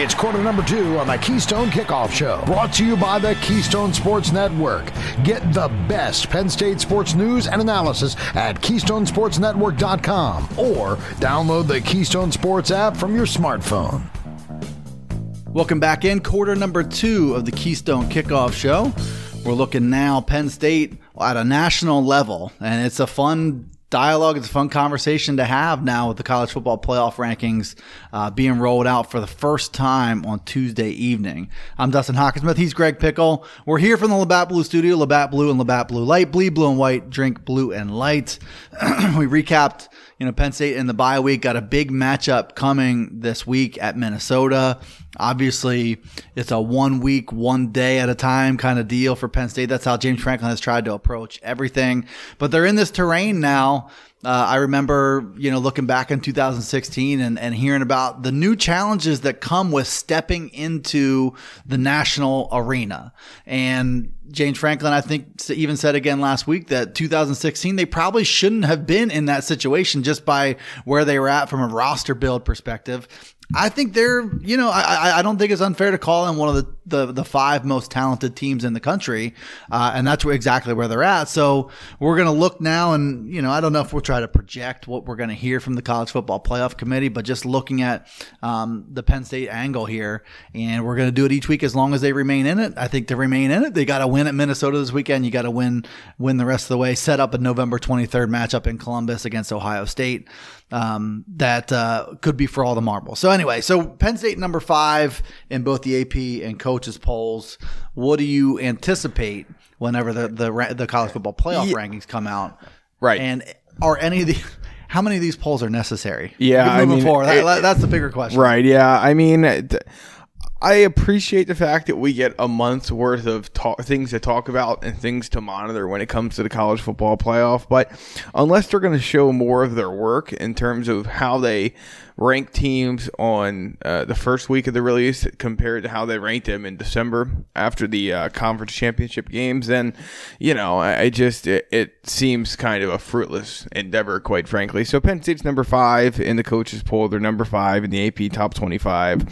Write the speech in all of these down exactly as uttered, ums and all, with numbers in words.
It's quarter number two on the Keystone Kickoff Show, brought to you by the Keystone Sports Network. Get the best Penn State sports news and analysis at keystone sports network dot com or download the Keystone Sports app from your smartphone. Welcome back in, quarter number two of the Keystone Kickoff Show. We're looking now Penn State at a national level, and it's a fun dialogue. It's a fun conversation to have now with the college football playoff rankings uh, being rolled out for the first time on Tuesday evening. I'm Dustin Hawkinsmith. He's Greg Pickle. We're here from the Labatt Blue Studio, Labatt Blue and Labatt Blue Light. Bleed blue and white, drink blue and light. We recapped, you know, Penn State in the bye week, got a big matchup coming this week at Minnesota. Obviously, it's a one week, one day at a time kind of deal for Penn State. That's how James Franklin has tried to approach everything. But they're in this terrain now. Uh, I remember, you know, looking back in two thousand sixteen and, and hearing about the new challenges that come with stepping into the national arena. And James Franklin, I think, even said again last week that two thousand sixteen, they probably shouldn't have been in that situation just by where they were at from a roster build perspective. I think they're, you know, I, I don't think it's unfair to call them one of the, the, the five most talented teams in the country. Uh, and that's where, exactly where they're at. So we're going to look now and, you know, I don't know if we'll try to project what we're going to hear from the College Football Playoff Committee, but just looking at um, the Penn State angle here. And we're going to do it each week as long as they remain in it. I think to remain in it, they got to win at Minnesota this weekend. You got to win, win the rest of the way, set up a November twenty-third matchup in Columbus against Ohio State. Um, that uh, could be for all the marbles. So anyway, so Penn State number five in both the A P and coaches polls. What do you anticipate whenever the the, the college football playoff yeah. rankings come out? Right. And are any of the how many of these polls are necessary? Yeah, I mean, that, it, that's the bigger question. Right. Yeah. I mean. Th- I appreciate the fact that we get a month's worth of talk, things to talk about and things to monitor when it comes to the college football playoff. But unless they're going to show more of their work in terms of how they rank teams on uh, the first week of the release compared to how they ranked them in December after the uh, conference championship games, then, you know, I, I just, it, it seems kind of a fruitless endeavor, quite frankly. So Penn State's number five in the coaches poll. They're number five in the A P top twenty-five.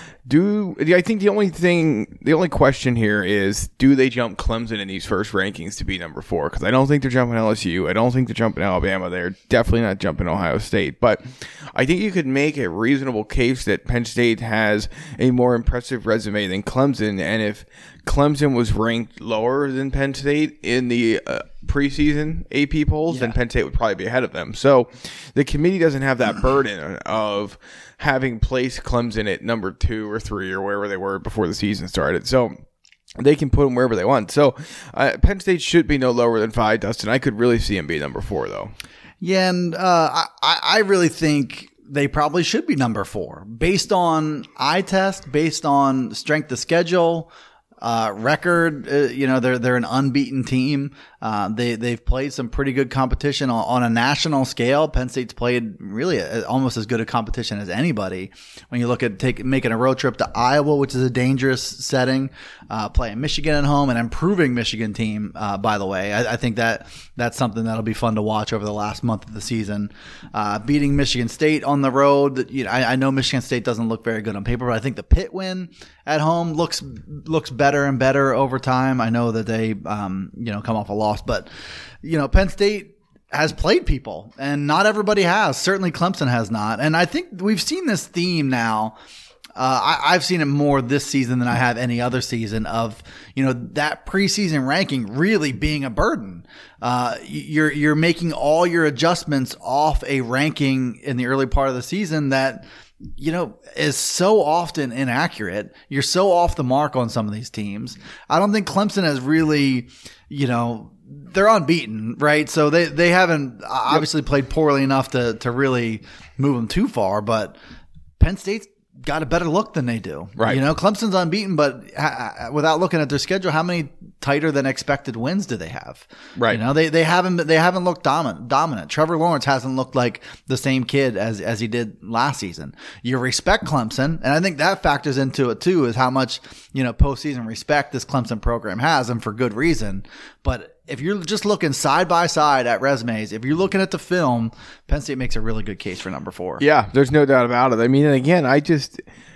Do I think the only thing, the only question here is, do they jump Clemson in these first rankings to be number four? Because I don't think they're jumping L S U. I don't think they're jumping Alabama. They're definitely not jumping Ohio State. But I think you could make a reasonable case that Penn State has a more impressive resume than Clemson. And if Clemson was ranked lower than Penn State in the uh, preseason A P polls, yeah. then Penn State would probably be ahead of them. So the committee doesn't have that burden of having placed Clemson at number two or three or wherever they were before the season started. So they can put them wherever they want. So uh, Penn State should be no lower than five, Dustin. I could really see them be number four, though. Yeah, and uh, I, I really think they probably should be number four based on eye test, based on strength of schedule, uh, record. Uh, you know, they're they're an unbeaten team. Uh, they they've played some pretty good competition on, on a national scale. Penn State's played really a, almost as good a competition as anybody. When you look at take, making a road trip to Iowa, which is a dangerous setting, uh, playing Michigan at home, an improving Michigan team, uh, by the way. I, I think that that's something that'll be fun to watch over the last month of the season. Uh, beating Michigan State on the road. You know, I, I know Michigan State doesn't look very good on paper, but I think the Pitt win at home looks looks better and better over time. I know that they um, you know come off a loss. But, you know, Penn State has played people, and not everybody has. Certainly Clemson has not. And I think we've seen this theme now. Uh, I, I've seen it more this season than I have any other season of, you know, that preseason ranking really being a burden. Uh, you're, you're making all your adjustments off a ranking in the early part of the season that, you know, is so often inaccurate. You're so off the mark on some of these teams. I don't think Clemson has really, you know, they're unbeaten, right? So they, they haven't obviously played poorly enough to, to really move them too far, but Penn State's got a better look than they do. Right. You know, Clemson's unbeaten, but ha- without looking at their schedule, how many tighter than expected wins do they have? Right. You know, they, they haven't, they haven't looked dominant, dominant. Trevor Lawrence hasn't looked like the same kid as, as he did last season. You respect Clemson. And I think that factors into it too, is how much, you know, postseason respect this Clemson program has, and for good reason. But if you're just looking side by side at resumes, if you're looking at the film, Penn State makes a really good case for number four. Yeah, there's no doubt about it. I mean, and again, I just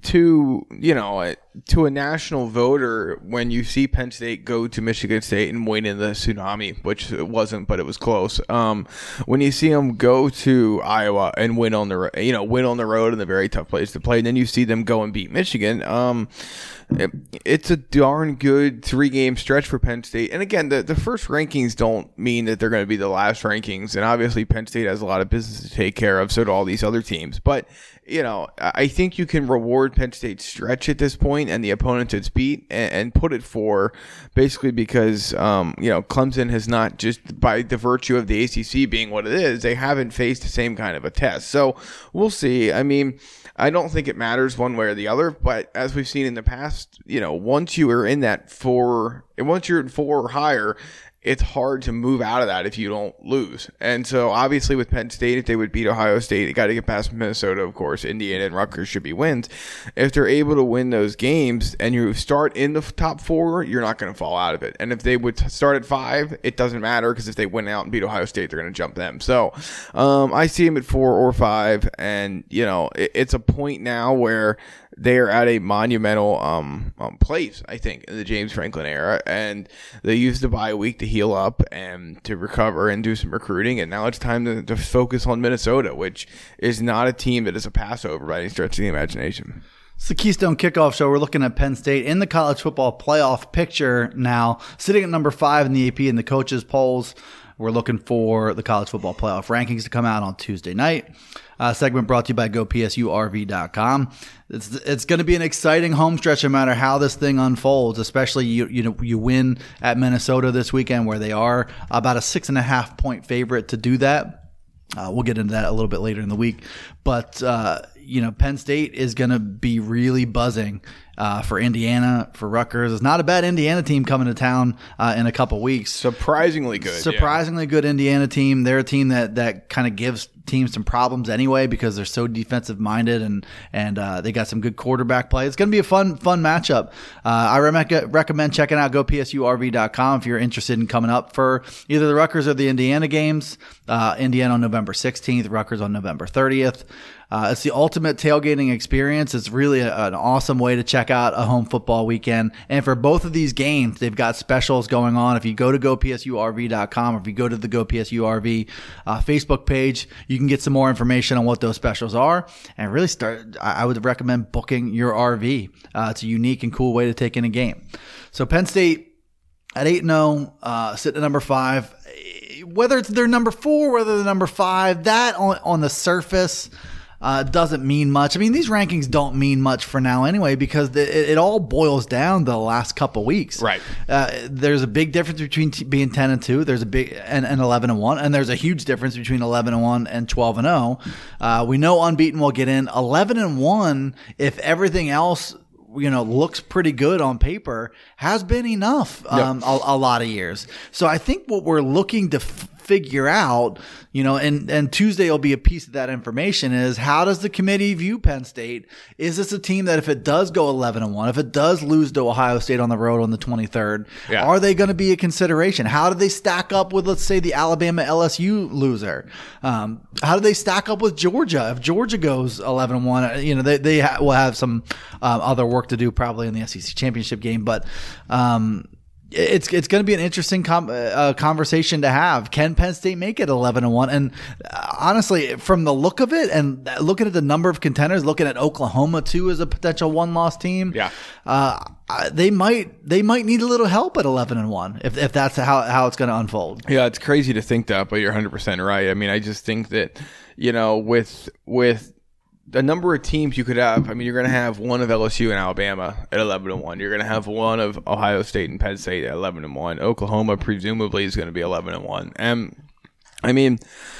to, you know, to a national voter, when you see Penn State go to Michigan State and win in the tsunami, which it wasn't, but it was close. Um, when you see them go to Iowa and win on the, you know, win on the road in a very tough place to play, and then you see them go and beat Michigan. Um, it, it's a darn good three game stretch for Penn State. And again, the, the first rankings don't mean that they're going to be the last rankings. And obviously Penn State has a lot of business to take care of. So do all these other teams. But, you know, I think you can reward Penn State's stretch at this point and the opponents it's beat, and, and put it for basically because, um, you know, Clemson has not, just by the virtue of the A C C being what it is, they haven't faced the same kind of a test. So we'll see. I mean, I don't think it matters one way or the other, but as we've seen in the past, you know, once you are in that four, once you're at four or higher, it's hard to move out of that if you don't lose. And so obviously with Penn State, if they would beat Ohio State, they got to get past Minnesota, of course. Indiana and Rutgers should be wins. If they're able to win those games and you start in the top four, you're not going to fall out of it. And if they would start at five, it doesn't matter, because if they win out and beat Ohio State, they're going to jump them. So um, I see them at four or five. And, you know, it, it's a point now where they are at a monumental um, um, place, I think, in the James Franklin era, and they used the bye week to heal up and to recover and do some recruiting, and now it's time to, to focus on Minnesota, which is not a team that is a passover by any stretch of the imagination. It's the Keystone Kickoff Show. We're looking at Penn State in the college football playoff picture now, sitting at number five in the A P in the coaches' polls. We're looking for the college football playoff rankings to come out on Tuesday night. Uh, segment brought to you by Go P S U R V dot com. It's it's going to be an exciting home stretch no matter how this thing unfolds. Especially you you know you win at Minnesota this weekend, where they are about a six and a half point favorite to do that. Uh, we'll get into that a little bit later in the week, but uh, you know Penn State is going to be really buzzing uh, for Indiana, for Rutgers. It's not a bad Indiana team coming to town uh, in a couple weeks. Surprisingly good. Surprisingly yeah. good Indiana team. They're a team that that kind of gives teams some problems anyway, because they're so defensive minded, and and uh, they got some good quarterback play. It's going to be a fun fun matchup. Uh, I re- recommend checking out Go P S U R V dot com if you're interested in coming up for either the Rutgers or the Indiana games. Uh, Indiana on November sixteenth, Rutgers on November thirtieth. Uh, it's the ultimate tailgating experience. It's really a, an awesome way to check out a home football weekend. And for both of these games, they've got specials going on. If you go to Go P S U R V dot com, or if you go to the Go P S U R V uh, Facebook page, you can get some more information on what those specials are, and really start. I would recommend booking your R V. Uh, it's a unique and cool way to take in a game. So Penn State at eight and oh, uh, sitting at number five. Whether it's their number four, whether they're number five, that on, on the surface uh, doesn't mean much. I mean, these rankings don't mean much for now anyway, because the, it, it all boils down to the last couple weeks. Right. Uh, there's a big difference between t- being ten and two. There's a big and, and eleven and one, and there's a huge difference between eleven and one and twelve and oh. Uh, we know unbeaten will get in. eleven and one, if everything else, you know, looks pretty good on paper, has been enough um, yep. a, a lot of years. So I think what we're looking to f- figure out, you know, and, and Tuesday will be a piece of that information, is how does the committee view Penn State? Is this a team that if it does go eleven and one, if it does lose to Ohio State on the road on the twenty-third, yeah. are they going to be a consideration? How do they stack up with, let's say, the Alabama L S U loser? Um, how do they stack up with Georgia? If Georgia goes eleven and one, you know, they, they ha- will have some um, other work to do probably in the S E C championship game, but um, It's it's going to be an interesting com- uh, conversation to have. Can Penn State make it eleven and one? And uh, honestly, from the look of it, and looking at the number of contenders, looking at Oklahoma too as a potential one-loss team, yeah, uh, they might they might need a little help at eleven and one if if that's how how it's going to unfold. Yeah, it's crazy to think that, but you're one hundred percent right. I mean, I just think that, you know, with with the number of teams you could have, I mean, you're going to have one of L S U and Alabama at eleven and one. You're going to have one of Ohio State and Penn State at eleven and one. Oklahoma presumably is going to be eleven and one. And I mean,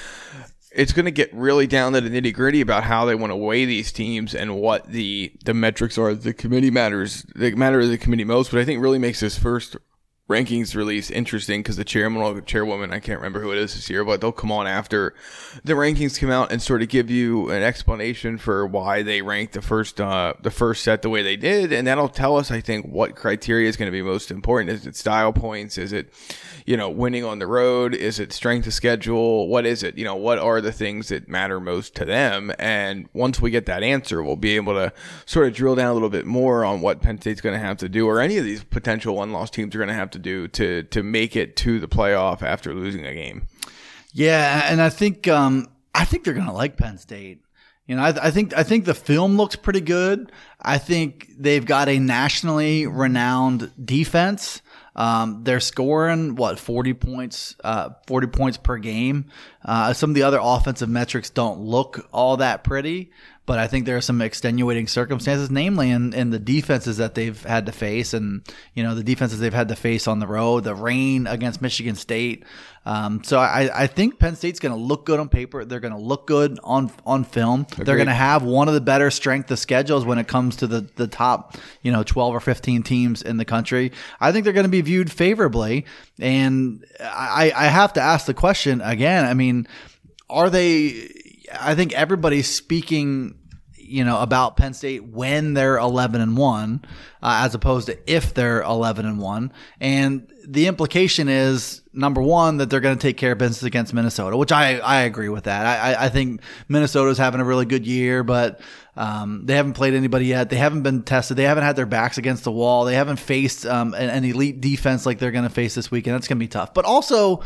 it's going to get really down to the nitty gritty about how they want to weigh these teams and what the the metrics are. The committee matters, they matter to the committee most, but I think really makes this first rankings release interesting because the chairman or the chairwoman, I can't remember who it is this year, but they'll come on after the rankings come out and sort of give you an explanation for why they ranked the first uh, the first set the way they did, and that'll tell us, I think, what criteria is going to be most important. Is it style points? Is it, you know, winning on the road? Is it strength of schedule? What is it? You know, what are the things that matter most to them? And once we get that answer, we'll be able to sort of drill down a little bit more on what Penn State's going to have to do, or any of these potential one-loss teams are going to have to do to to make it to the playoff after losing a game. Yeah, and I think um, I think they're going to like Penn State. You know, I, I think I think the film looks pretty good. I think they've got a nationally renowned defense. Um, they're scoring what forty points, uh, forty points per game. Uh, some of the other offensive metrics don't look all that pretty, but I think there are some extenuating circumstances, namely in, in the defenses that they've had to face, and you know the defenses they've had to face on the road, the rain against Michigan State. Um, so I, I think Penn State's going to look good on paper. They're going to look good on on film. Agreed. They're going to have one of the better strength of schedules when it comes to the the top, you know, twelve or fifteen teams in the country. I think they're going to be viewed favorably, and I, I have to ask the question again. I mean, are they? I think everybody's speaking, you know, about Penn State when they're eleven and one, uh, as opposed to if they're eleven and one. And the implication is, number one, that they're going to take care of business against Minnesota, which I, I agree with that. I, I think Minnesota's having a really good year, but um, they haven't played anybody yet. They haven't been tested. They haven't had their backs against the wall. They haven't faced um, an, an elite defense like they're going to face this weekend. That's going to be tough. But also,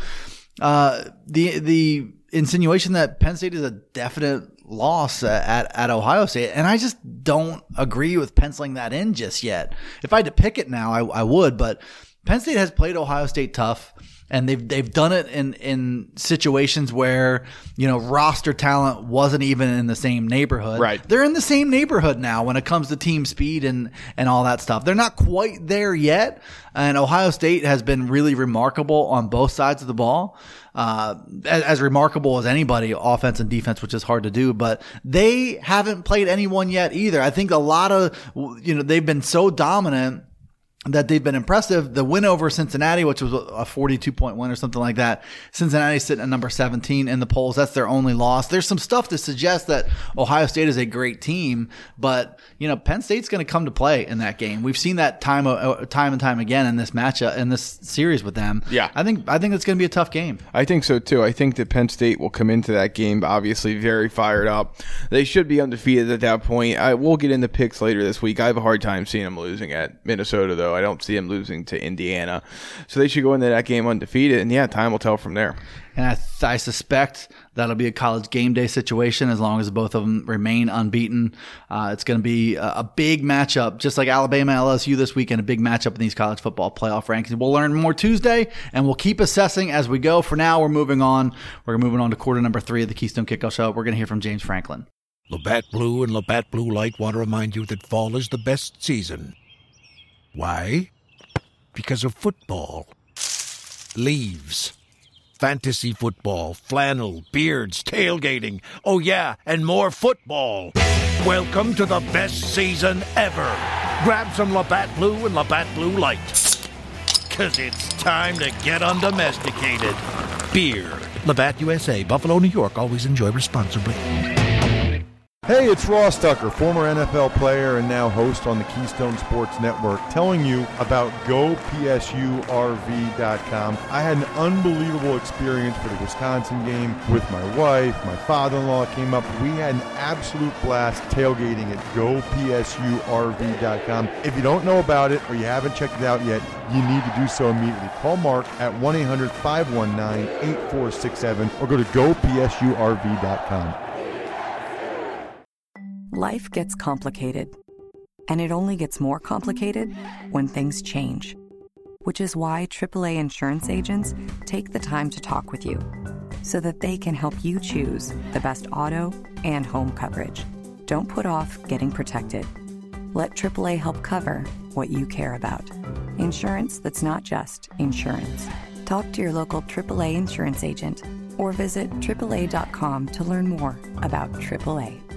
uh, the the insinuation that Penn State is a definite loss at, at Ohio State, and I just don't agree with penciling that in just yet. If I had to pick it now, I, I would, but Penn State has played Ohio State tough, and they've they've done it in, in situations where, you know, roster talent wasn't even in the same neighborhood. Right. They're in the same neighborhood now when it comes to team speed and, and all that stuff. They're not quite there yet, and Ohio State has been really remarkable on both sides of the ball. Uh, as, as remarkable as anybody, offense and defense, which is hard to do, but they haven't played anyone yet either. I think a lot of, you know, they've been so dominant that they've been impressive. The win over Cincinnati, which was a forty-two point win or something like that. Cincinnati's sitting at number seventeen in the polls. That's their only loss. There's some stuff to suggest that Ohio State is a great team, but you know, Penn State's going to come to play in that game. We've seen that time, uh, time and time again in this matchup, in this series with them. Yeah. I think, I think it's going to be a tough game. I think so too. I think that Penn State will come into that game obviously very fired up. They should be undefeated at that point. I will get into picks later this week. I have a hard time seeing them losing at Minnesota, though. I don't see them losing to Indiana. So they should go into that game undefeated, and yeah, time will tell from there. And I, th- I suspect that'll be a college game day situation as long as both of them remain unbeaten. Uh, it's going to be a, a big matchup, just like Alabama L S U this weekend, a big matchup in these college football playoff rankings. We'll learn more Tuesday, and we'll keep assessing as we go. For now, we're moving on. We're moving on to quarter number three of the Keystone Kickoff Show. We're going to hear from James Franklin. Labatt Blue and Labatt Blue Light want to remind you that fall is the best season. Why? Because of football. Leaves. Fantasy football, flannel, beards, tailgating. Oh yeah, and more football. Welcome to the best season ever. Grab some Labatt Blue and Labatt Blue Light. Cause it's time to get undomesticated. Beer. Labatt U S A, Buffalo, New York. Always enjoy responsibly. Hey, it's Ross Tucker, former N F L player and now host on the Keystone Sports Network, telling you about Go P S U R V dot com. I had an unbelievable experience for the Wisconsin game with my wife. My father-in-law came up. We had an absolute blast tailgating at Go P S U R V dot com. If you don't know about it or you haven't checked it out yet, you need to do so immediately. Call Mark at one eight hundred five one nine eight four six seven or go to Go P S U R V dot com. Life gets complicated, and it only gets more complicated when things change, which is why triple A insurance agents take the time to talk with you so that they can help you choose the best auto and home coverage. Don't put off getting protected. Let triple A help cover what you care about. Insurance that's not just insurance. Talk to your local triple A insurance agent or visit triple A dot com to learn more about triple A.